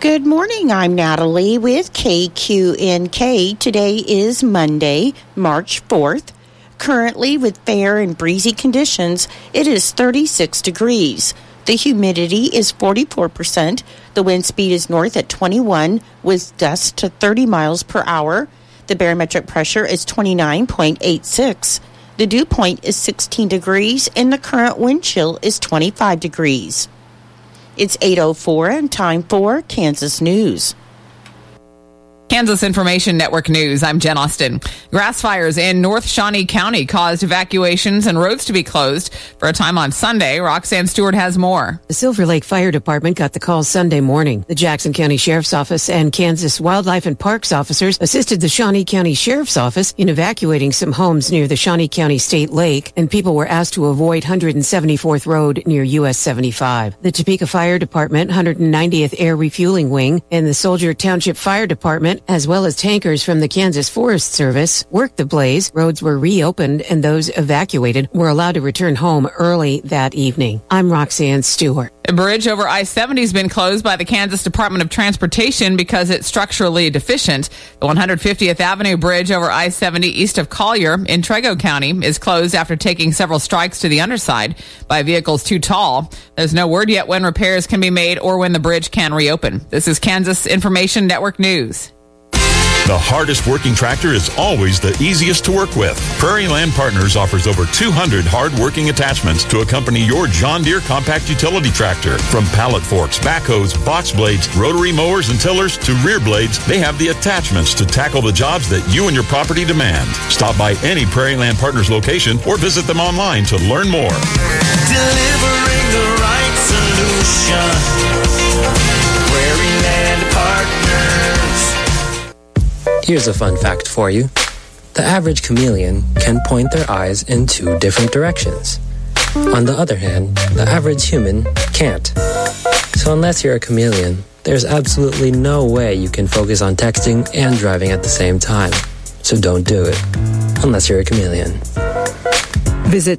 Good morning. I'm Natalie with KQNK. Today is Monday, March 4th. Currently, with fair and breezy conditions, it is 36 degrees. The humidity is 44%. The wind speed is north at 21 with gusts to 30 miles per hour. The barometric pressure is 29.86. The dew point is 16 degrees, and the current wind chill is 25 degrees. It's 8:04 and time for Kansas News. Kansas Information Network News. I'm Jen Austin. Grass fires in North Shawnee County caused evacuations and roads to be closed for a time on Sunday. Roxanne Stewart has more. The Silver Lake Fire Department got the call Sunday morning. The Jackson County Sheriff's Office and Kansas Wildlife and Parks officers assisted the Shawnee County Sheriff's Office in evacuating some homes near the Shawnee County State Lake, and people were asked to avoid 174th Road near US 75. The Topeka Fire Department, 190th Air Refueling Wing, and the Soldier Township Fire Department, as well as tankers from the Kansas Forest Service, worked the blaze. Roads were reopened and those evacuated were allowed to return home early that evening. I'm Roxanne Stewart. A bridge over I-70 has been closed by the Kansas Department of Transportation because it's structurally deficient. The 150th Avenue Bridge over I-70 east of Collier in Trego County is closed after taking several strikes to the underside by vehicles too tall. There's no word yet when repairs can be made or when the bridge can reopen. This is Kansas Information Network News. The hardest working tractor is always the easiest to work with. Prairie Land Partners offers over 200 hard-working attachments to accompany your John Deere compact utility tractor. From pallet forks, backhoes, box blades, rotary mowers and tillers to rear blades, they have the attachments to tackle the jobs that you and your property demand. Stop by any Prairie Land Partners location or visit them online to learn more. Delivering the right solution. Prairie Land Partners. Here's a fun fact for you. The average chameleon can point their eyes in two different directions. On the other hand, the average human can't. So unless you're a chameleon, there's absolutely no way you can focus on texting and driving at the same time. So don't do it, unless you're a chameleon. Visit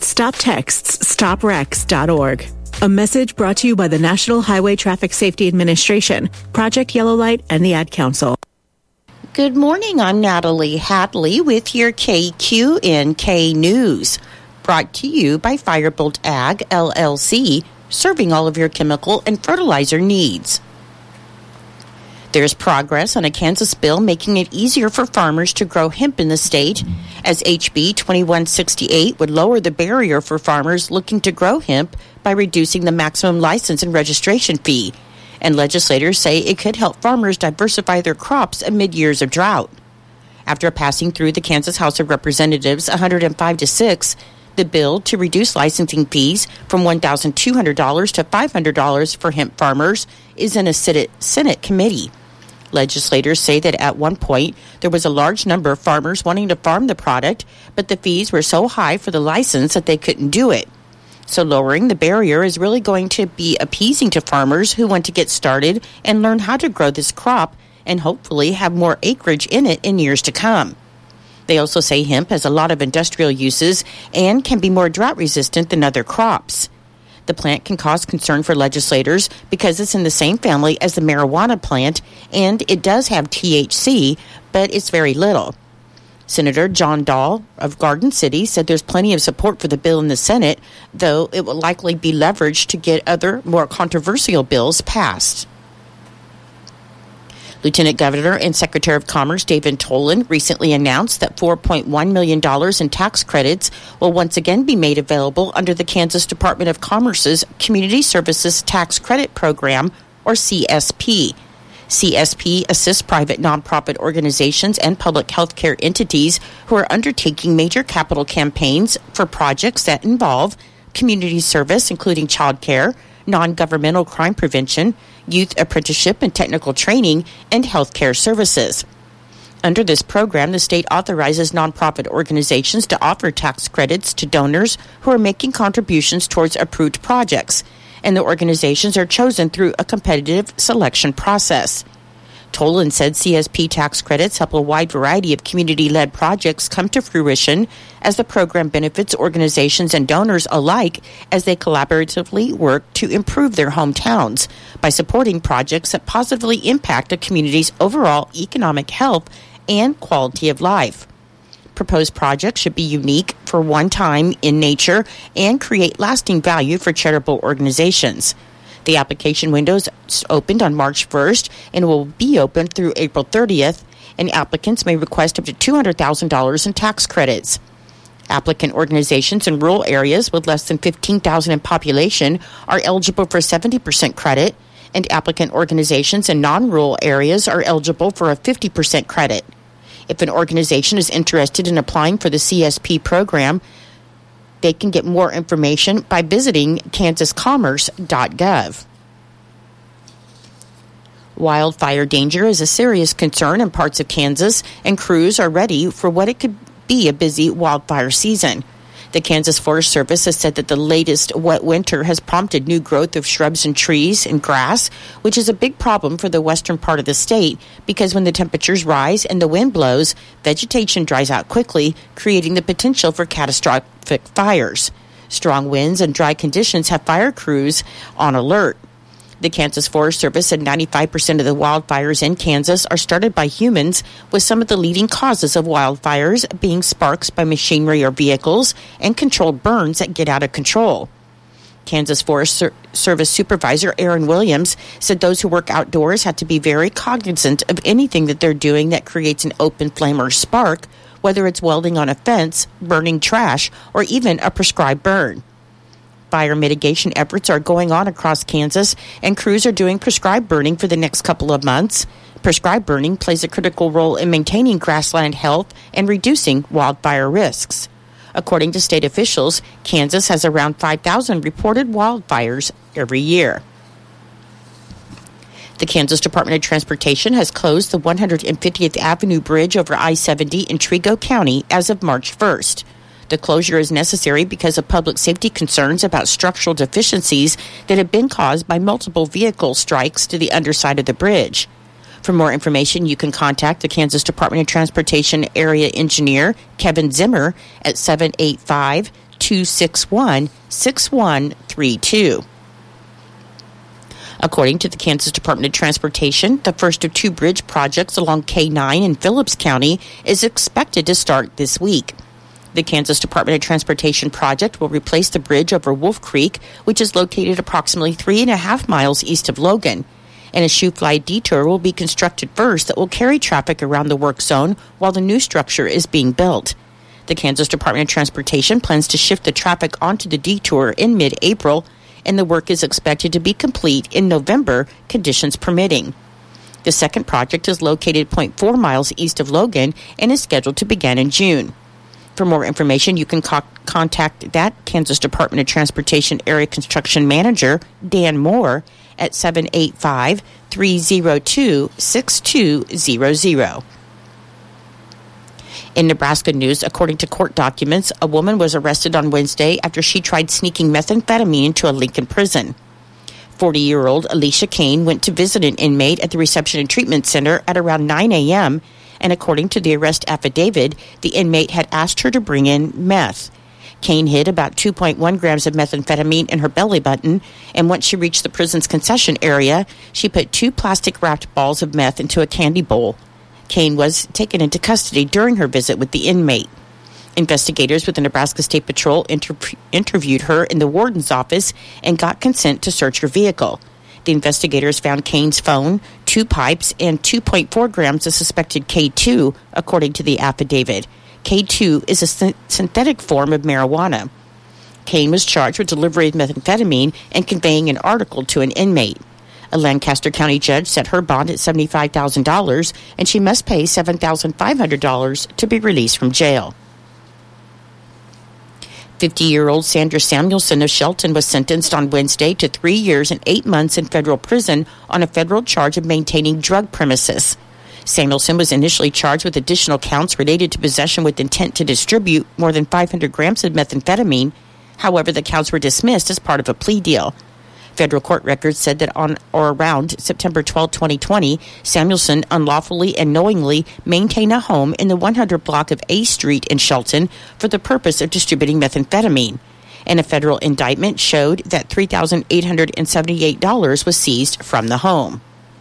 StopTextsStopWrecks.org. A message brought to you by the National Highway Traffic Safety Administration, Project Yellow Light, and the Ad Council. Good morning. I'm Natalie Hadley with your KQNK News. Brought to you by Firebolt Ag, LLC, serving all of your chemical and fertilizer needs. There's progress on a Kansas bill making it easier for farmers to grow hemp in the state, as HB 2168 would lower the barrier for farmers looking to grow hemp by reducing the maximum license and registration fee. And legislators say it could help farmers diversify their crops amid years of drought. After passing through the Kansas House of Representatives 105-6, the bill to reduce licensing fees from $1,200 to $500 for hemp farmers is in a Senate committee. Legislators say that at one point there was a large number of farmers wanting to farm the product, but the fees were so high for the license that they couldn't do it. So lowering the barrier is really going to be appeasing to farmers who want to get started and learn how to grow this crop and hopefully have more acreage in it in years to come. They also say hemp has a lot of industrial uses and can be more drought resistant than other crops. The plant can cause concern for legislators because it's in the same family as the marijuana plant and it does have THC, but it's very little. Senator John Dahl of Garden City said there's plenty of support for the bill in the Senate, though it will likely be leveraged to get other, more controversial bills passed. Lieutenant Governor and Secretary of Commerce David Tolan recently announced that $4.1 million in tax credits will once again be made available under the Kansas Department of Commerce's Community Services Tax Credit Program, or CSP. CSP assists private nonprofit organizations and public health care entities who are undertaking major capital campaigns for projects that involve community service, including child care, non-governmental crime prevention, youth apprenticeship and technical training, and health care services. Under this program, the state authorizes nonprofit organizations to offer tax credits to donors who are making contributions towards approved projects, and the organizations are chosen through a competitive selection process. Tolan said CSP tax credits help a wide variety of community-led projects come to fruition as the program benefits organizations and donors alike as they collaboratively work to improve their hometowns by supporting projects that positively impact a community's overall economic health and quality of life. Proposed projects should be unique for one time in nature and create lasting value for charitable organizations. The application window is opened on March 1st and will be open through April 30th, and applicants may request up to $200,000 in tax credits. Applicant organizations in rural areas with less than 15,000 in population are eligible for 70% credit, and applicant organizations in non-rural areas are eligible for a 50% credit. If an organization is interested in applying for the CSP program, they can get more information by visiting kansascommerce.gov. Wildfire danger is a serious concern in parts of Kansas, and crews are ready for what it could be a busy wildfire season. The Kansas Forest Service has said that the latest wet winter has prompted new growth of shrubs and trees and grass, which is a big problem for the western part of the state because when the temperatures rise and the wind blows, vegetation dries out quickly, creating the potential for catastrophic fires. Strong winds and dry conditions have fire crews on alert. The Kansas Forest Service said 95% of the wildfires in Kansas are started by humans, with some of the leading causes of wildfires being sparks by machinery or vehicles and controlled burns that get out of control. Kansas Forest Service Supervisor Aaron Williams said those who work outdoors have to be very cognizant of anything that they're doing that creates an open flame or spark, whether it's welding on a fence, burning trash, or even a prescribed burn. Fire mitigation efforts are going on across Kansas, and crews are doing prescribed burning for the next couple of months. Prescribed burning plays a critical role in maintaining grassland health and reducing wildfire risks. According to state officials, Kansas has around 5,000 reported wildfires every year. The Kansas Department of Transportation has closed the 150th Avenue Bridge over I-70 in Trego County as of March 1st. The closure is necessary because of public safety concerns about structural deficiencies that have been caused by multiple vehicle strikes to the underside of the bridge. For more information, you can contact the Kansas Department of Transportation Area Engineer, Kevin Zimmer, at 785-261-6132. According to the Kansas Department of Transportation, the first of two bridge projects along K9 in Phillips County is expected to start this week. The Kansas Department of Transportation project will replace the bridge over Wolf Creek, which is located approximately 3.5 miles east of Logan. And a shoe-fly detour will be constructed first that will carry traffic around the work zone while the new structure is being built. The Kansas Department of Transportation plans to shift the traffic onto the detour in mid-April, and the work is expected to be complete in November, conditions permitting. The second project is located 0.4 miles east of Logan and is scheduled to begin in June. For more information, you can contact that Kansas Department of Transportation Area Construction Manager, Dan Moore, at 785-302-6200. In Nebraska news, according to court documents, a woman was arrested on Wednesday after she tried sneaking methamphetamine into a Lincoln prison. 40-year-old Alicia Kane went to visit an inmate at the Reception and Treatment Center at around 9 a.m., and according to the arrest affidavit, the inmate had asked her to bring in meth. Kane hid about 2.1 grams of methamphetamine in her belly button, and once she reached the prison's concession area, she put 2 plastic-wrapped balls of meth into a candy bowl. Kane was taken into custody during her visit with the inmate. Investigators with the Nebraska State Patrol interviewed her in the warden's office and got consent to search her vehicle. The investigators found Kane's phone, 2 pipes, and 2.4 grams of suspected K2, according to the affidavit. K2 is a synthetic form of marijuana. Kane was charged with delivery of methamphetamine and conveying an article to an inmate. A Lancaster County judge set her bond at $75,000, and she must pay $7,500 to be released from jail. 50-year-old Sandra Samuelson of Shelton was sentenced on Wednesday to 3 years and 8 months in federal prison on a federal charge of maintaining drug premises. Samuelson was initially charged with additional counts related to possession with intent to distribute more than 500 grams of methamphetamine. However, the counts were dismissed as part of a plea deal. Federal court records said that on or around September 12, 2020, Samuelson unlawfully and knowingly maintained a home in the 100 block of A Street in Shelton for the purpose of distributing methamphetamine. And a federal indictment showed that $3,878 was seized from the home.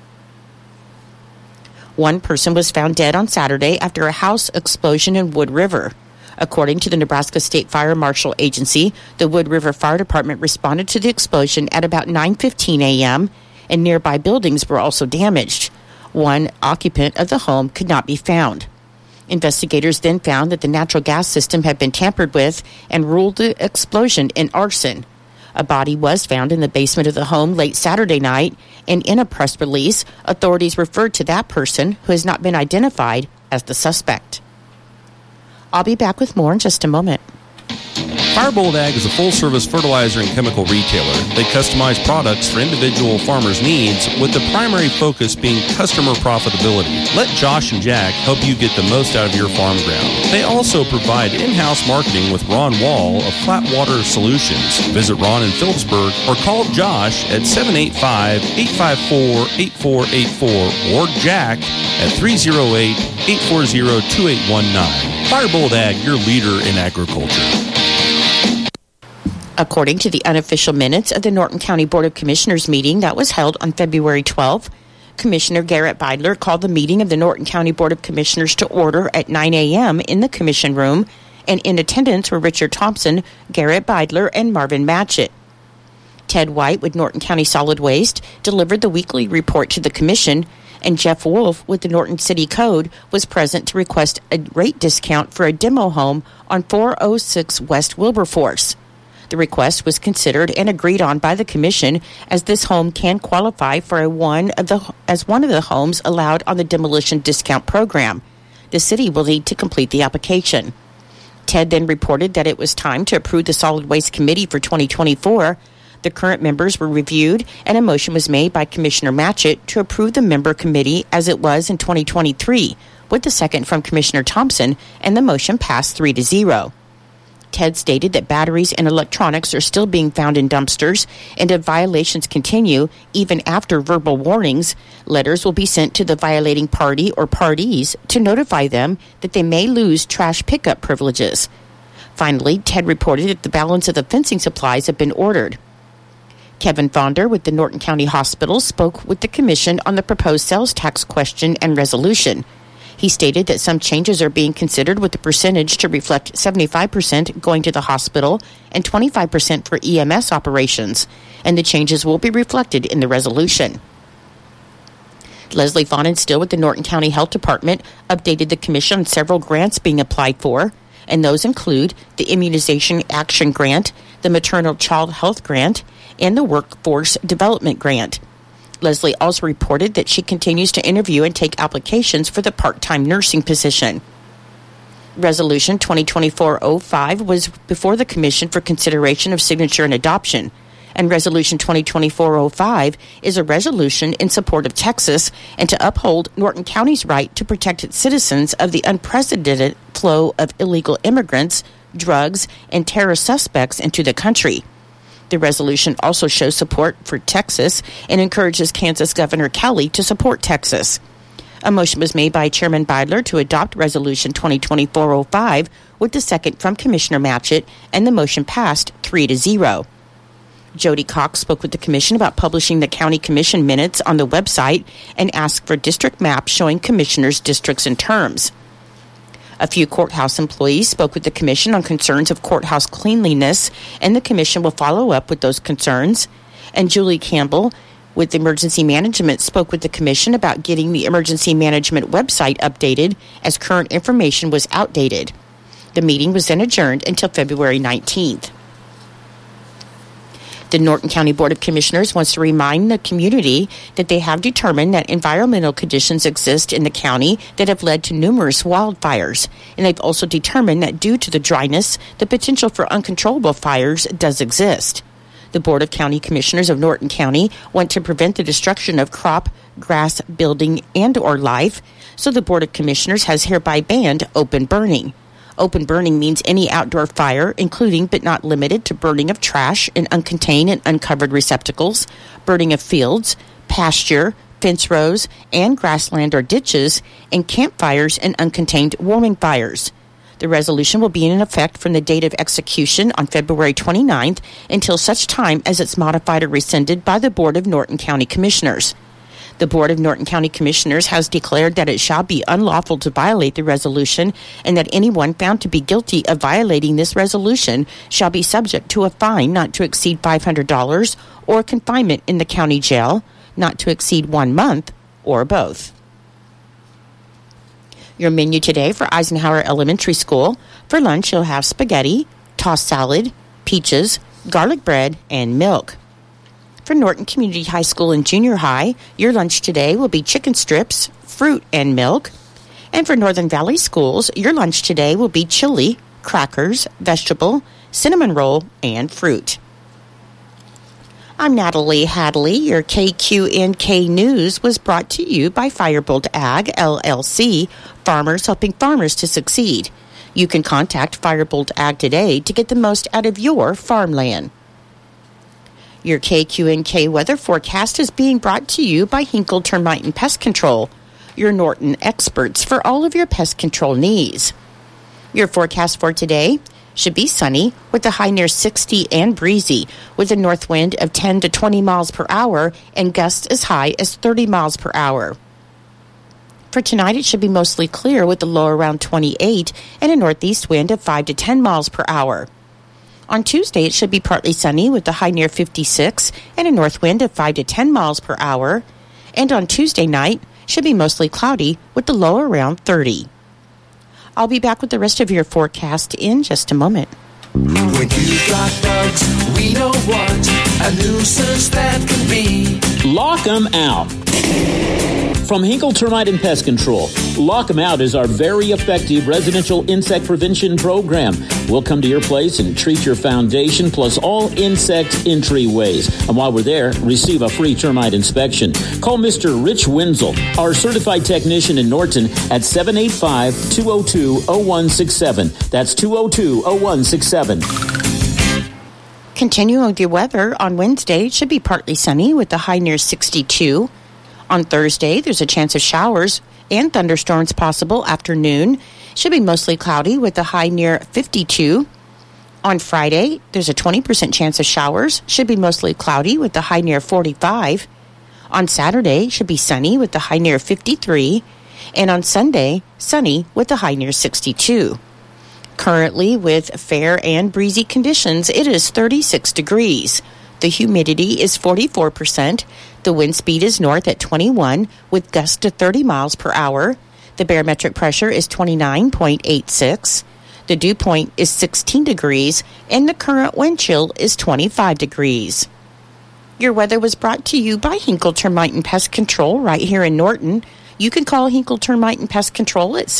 One person was found dead on Saturday after a house explosion in Wood River. According to the Nebraska State Fire Marshal Agency, the Wood River Fire Department responded to the explosion at about 9:15 a.m., and nearby buildings were also damaged. One occupant of the home could not be found. Investigators then found that the natural gas system had been tampered with and ruled the explosion an arson. A body was found in the basement of the home late Saturday night, and in a press release, authorities referred to that person, who has not been identified, as the suspect. I'll be back with more in just a moment. Firebolt Ag is a full-service fertilizer and chemical retailer. They customize products for individual farmers' needs, with the primary focus being customer profitability. Let Josh and Jack help you get the most out of your farm ground. They also provide in-house marketing with Ron Wall of Flatwater Solutions. Visit Ron in Phillipsburg or call Josh at 785-854-8484 or Jack at 308-840-2819. Firebolt Ag, your leader in agriculture. According to the unofficial minutes of the Norton County Board of Commissioners meeting that was held on February 12th, Commissioner Garrett Beidler called the meeting of the Norton County Board of Commissioners to order at 9 a.m. in the Commission room, and in attendance were Richard Thompson, Garrett Beidler, and Marvin Matchett. Ted White with Norton County Solid Waste delivered the weekly report to the Commission, and Jeff Wolf with the Norton City Code was present to request a rate discount for a demo home on 406 West Wilberforce. The request was considered and agreed on by the Commission, as this home can qualify for one of the homes allowed on the demolition discount program. The city will need to complete the application. Ted then reported that it was time to approve the Solid Waste Committee for 2024. The current members were reviewed, and a motion was made by Commissioner Matchett to approve the member committee as it was in 2023, with the second from Commissioner Thompson, and the motion passed 3-0. Ted stated that batteries and electronics are still being found in dumpsters, and if violations continue, even after verbal warnings, letters will be sent to the violating party or parties to notify them that they may lose trash pickup privileges. Finally, Ted reported that the balance of the fencing supplies have been ordered. Kevin Fonder with the Norton County Hospital spoke with the Commission on the proposed sales tax question and resolution. He stated that some changes are being considered, with the percentage to reflect 75% going to the hospital and 25% for EMS operations, and the changes will be reflected in the resolution. Leslie Fawnenstill with the Norton County Health Department updated the Commission on several grants being applied for, and those include the Immunization Action Grant, the Maternal Child Health Grant, and the Workforce Development Grant. Leslie also reported that she continues to interview and take applications for the part-time nursing position. Resolution 2024-05 was before the Commission for consideration of signature and adoption, and Resolution 2024-05 is a resolution in support of Texas and to uphold Norton County's right to protect its citizens of the unprecedented flow of illegal immigrants, drugs, and terror suspects into the country. The resolution also shows support for Texas and encourages Kansas Governor Kelly to support Texas. A motion was made by Chairman Beidler to adopt Resolution 2024-05 with the second from Commissioner Matchett, and the motion passed 3-0. Jody Cox spoke with the Commission about publishing the County Commission minutes on the website and asked for district maps showing commissioners' districts and terms. A few courthouse employees spoke with the Commission on concerns of courthouse cleanliness, and the Commission will follow up with those concerns. And Julie Campbell with Emergency Management spoke with the Commission about getting the Emergency Management website updated, as current information was outdated. The meeting was then adjourned until February 19th. The Norton County Board of Commissioners wants to remind the community that they have determined that environmental conditions exist in the county that have led to numerous wildfires. And they've also determined that due to the dryness, the potential for uncontrollable fires does exist. The Board of County Commissioners of Norton County want to prevent the destruction of crop, grass, building, and or life, so the Board of Commissioners has hereby banned open burning. Open burning means any outdoor fire, including but not limited to burning of trash in uncontained and uncovered receptacles, burning of fields, pasture, fence rows, and grassland or ditches, and campfires and uncontained warming fires. The resolution will be in effect from the date of execution on February 29th until such time as it's modified or rescinded by the Board of Norton County Commissioners. The Board of Norton County Commissioners has declared that it shall be unlawful to violate the resolution and that anyone found to be guilty of violating this resolution shall be subject to a fine not to exceed $500 or confinement in the county jail, not to exceed 1 month, or both. Your menu today for Eisenhower Elementary School. For lunch, you'll have spaghetti, tossed salad, peaches, garlic bread, and milk. For Norton Community High School and Junior High, your lunch today will be chicken strips, fruit, and milk. And for Northern Valley Schools, your lunch today will be chili, crackers, vegetable, cinnamon roll, and fruit. I'm Natalie Hadley. Your KQNK News was brought to you by Firebolt Ag, LLC, farmers helping farmers to succeed. You can contact Firebolt Ag today to get the most out of your farmland. Your KQNK weather forecast is being brought to you by Hinkle Termite and Pest Control, your Norton experts for all of your pest control needs. Your forecast for today should be sunny with a high near 60 and breezy with a north wind of 10 to 20 miles per hour and gusts as high as 30 miles per hour. For tonight, it should be mostly clear with a low around 28 and a northeast wind of 5 to 10 miles per hour. On Tuesday, it should be partly sunny with a high near 56 and a north wind of 5 to 10 miles per hour. And on Tuesday night, should be mostly cloudy with the low around 30. I'll be back with the rest of your forecast in just a moment. When you've got bugs, we know what a nuisance that can be. Lock 'em out. From Hinkle Termite and Pest Control, Lock 'em Out is our very effective residential insect prevention program. We'll come to your place and treat your foundation plus all insect entryways. And while we're there, receive a free termite inspection. Call Mr. Rich Wenzel, our certified technician in Norton, at 785-202-0167. That's 202-0167. Continuing with your weather, on Wednesday, it should be partly sunny with a high near 62. On Thursday, there's a chance of showers and thunderstorms possible afternoon. Should be mostly cloudy with a high near 52. On Friday, there's a 20% chance of showers. Should be mostly cloudy with a high near 45. On Saturday, should be sunny with a high near 53. And on Sunday, sunny with a high near 62. Currently, with fair and breezy conditions, it is 36 degrees. The humidity is 44%. The wind speed is north at 21 with gusts to 30 miles per hour. The barometric pressure is 29.86. The dew point is 16 degrees, and the current wind chill is 25 degrees. Your weather was brought to you by Hinkle Termite and Pest Control right here in Norton. You can call Hinkle Termite and Pest Control at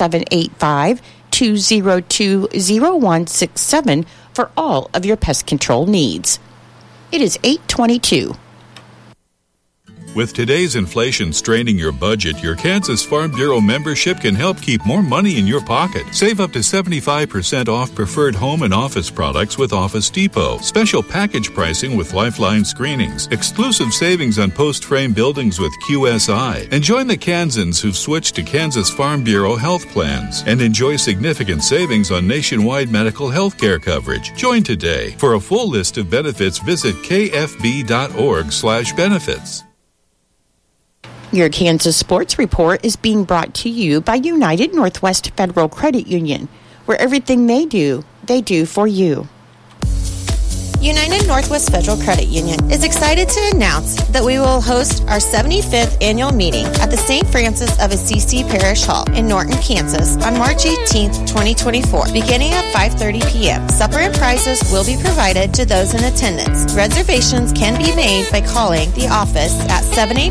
785-202-0167 for all of your pest control needs. It is 8:22. With today's inflation straining your budget, your Kansas Farm Bureau membership can help keep more money in your pocket. Save up to 75% off preferred home and office products with Office Depot. Special package pricing with Lifeline screenings. Exclusive savings on post-frame buildings with QSI. And join the Kansans who've switched to Kansas Farm Bureau health plans. And enjoy significant savings on nationwide medical health care coverage. Join today. For a full list of benefits, visit kfb.org/benefits. Your Kansas Sports Report is being brought to you by United Northwest Federal Credit Union, where everything they do for you. United Northwest Federal Credit Union is excited to announce that we will host our 75th annual meeting at the St. Francis of Assisi Parish Hall in Norton, Kansas on March 18th, 2024, beginning at 5:30 p.m. Supper and prizes will be provided to those in attendance. Reservations can be made by calling the office at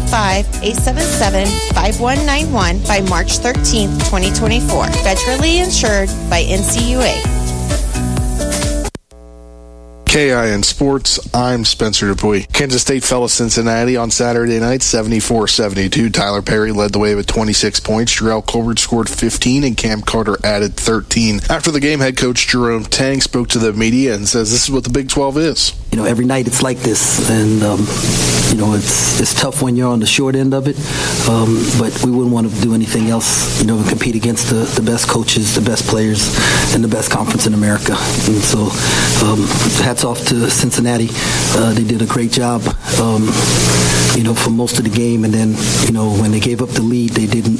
785-877-5191 by March 13th, 2024. Federally insured by NCUA. KIN Sports, I'm Spencer Dupuy. Kansas State fell to Cincinnati on Saturday night, 74-72. Tyler Perry led the way with 26 points. Jarrell Colbert scored 15, and Cam Carter added 13. After the game, head coach Jerome Tang spoke to the media and says this is what the Big 12 is. You know, every night it's like this, and, you know, it's tough when you're on the short end of it, but we wouldn't want to do anything else, you know, and compete against the best coaches, the best players, and the best conference in America. And so, hats off to Cincinnati. They did a great job, you know, for most of the game. And then, you know, when they gave up the lead, they didn't.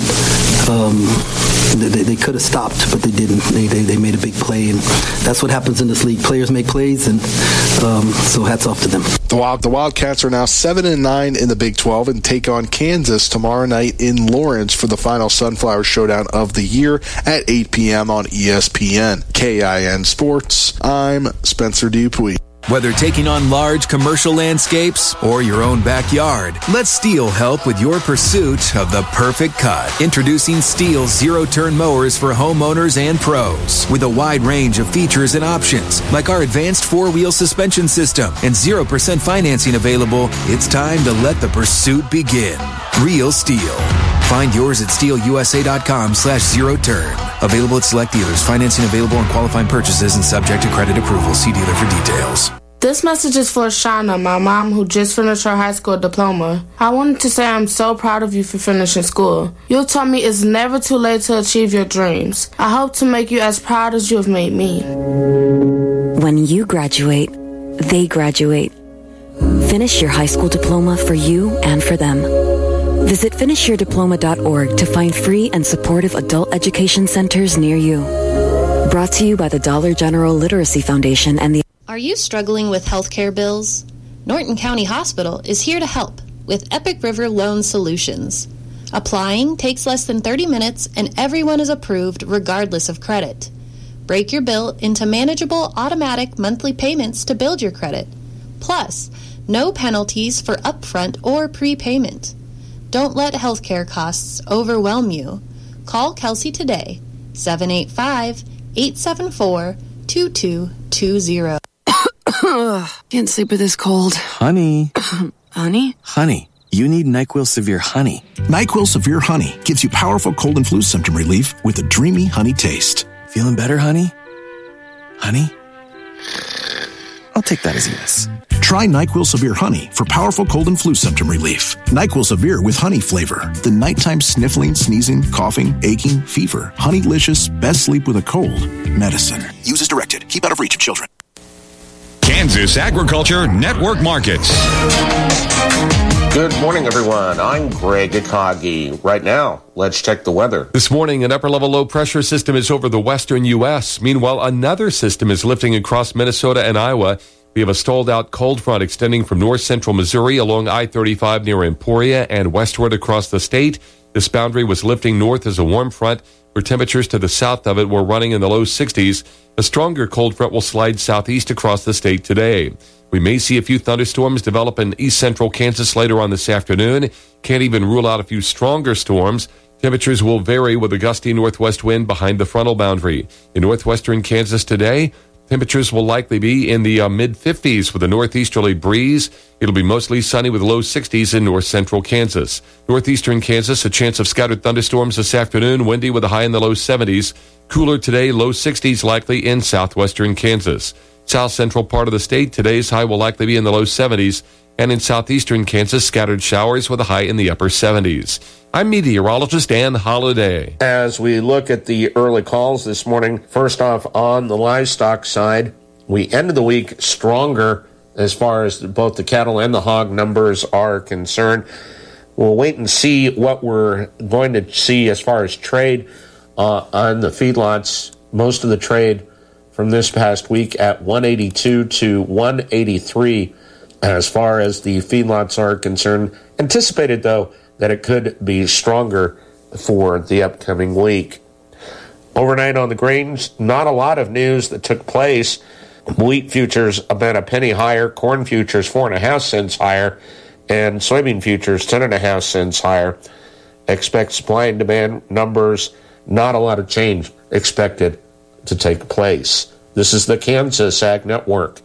They could have stopped, but they didn't. They made a big play, and that's what happens in this league. Players make plays, and so hats off to them. The Wildcats are now 7-9 in the Big 12 and take on Kansas tomorrow night in Lawrence for the final Sunflower Showdown of the year at 8 p.m. on ESPN. KIN Sports, I'm Spencer Dupuy. Whether taking on large commercial landscapes or your own backyard, let STIHL help with your pursuit of the perfect cut. Introducing STIHL zero-turn mowers for homeowners and pros. With a wide range of features and options, like our advanced four-wheel suspension system and 0% financing available, it's time to let the pursuit begin. Real STIHL. Find yours at stihlusa.com/zero-turn. Available at select dealers. Financing available on qualifying purchases and subject to credit approval. See dealer for details. This message is for Shauna, my mom who just finished her high school diploma. I wanted to say I'm so proud of you for finishing school. You taught me it's never too late to achieve your dreams. I hope to make you as proud as you have made me. When you graduate, they graduate. Finish your high school diploma for you and for them. Visit finishyourdiploma.org to find free and supportive adult education centers near you. Brought to you by the Dollar General Literacy Foundation and the... Are you struggling with healthcare bills? Norton County Hospital is here to help with Epic River Loan Solutions. Applying takes less than 30 minutes and everyone is approved regardless of credit. Break your bill into manageable automatic monthly payments to build your credit. Plus, no penalties for upfront or prepayment. Don't let healthcare costs overwhelm you. Call Kelsey today, 785-874-2220. Can't sleep with this cold. Honey. Honey? Honey, you need NyQuil Severe Honey. NyQuil Severe Honey gives you powerful cold and flu symptom relief with a dreamy honey taste. Feeling better, honey? Honey? I'll take that as a yes. Try NyQuil Severe Honey for powerful cold and flu symptom relief. NyQuil Severe with honey flavor. The nighttime sniffling, sneezing, coughing, aching, fever. Honeylicious, best sleep with a cold. Medicine. Use as directed. Keep out of reach of children. Kansas Agriculture Network Markets. Good morning, everyone. I'm Greg Akagi. Right now, let's check the weather. This morning, an upper-level low-pressure system is over the western U.S. Meanwhile, another system is lifting across Minnesota and Iowa. We have a stalled-out cold front extending from north-central Missouri along I-35 near Emporia and westward across the state. This boundary was lifting north as a warm front, where temperatures to the south of it were running in the low 60s. A stronger cold front will slide southeast across the state today. We may see a few thunderstorms develop in east-central Kansas later on this afternoon. Can't even rule out a few stronger storms. Temperatures will vary with a gusty northwest wind behind the frontal boundary. In northwestern Kansas today, temperatures will likely be in the mid-50s with a northeasterly breeze. It'll be mostly sunny with low 60s in north-central Kansas. Northeastern Kansas, a chance of scattered thunderstorms this afternoon, windy with a high in the low 70s. Cooler today, low 60s likely in southwestern Kansas. South-central part of the state, today's high will likely be in the low 70s. And in southeastern Kansas, scattered showers with a high in the upper 70s. I'm meteorologist Ann Holliday. As we look at the early calls this morning, first off, on the livestock side, we ended the week stronger as far as both the cattle and the hog numbers are concerned. We'll wait and see what we're going to see as far as trade on the feedlots. Most of the trade from this past week at 182 to 183 as far as the feedlots are concerned. Anticipated, though, that it could be stronger for the upcoming week. Overnight on the grains, not a lot of news that took place. Wheat futures about a penny higher, corn futures 4.5 cents higher, and soybean futures 10.5 cents higher. Expect supply and demand numbers, not a lot of change expected to take place. This is the Kansas Ag Network.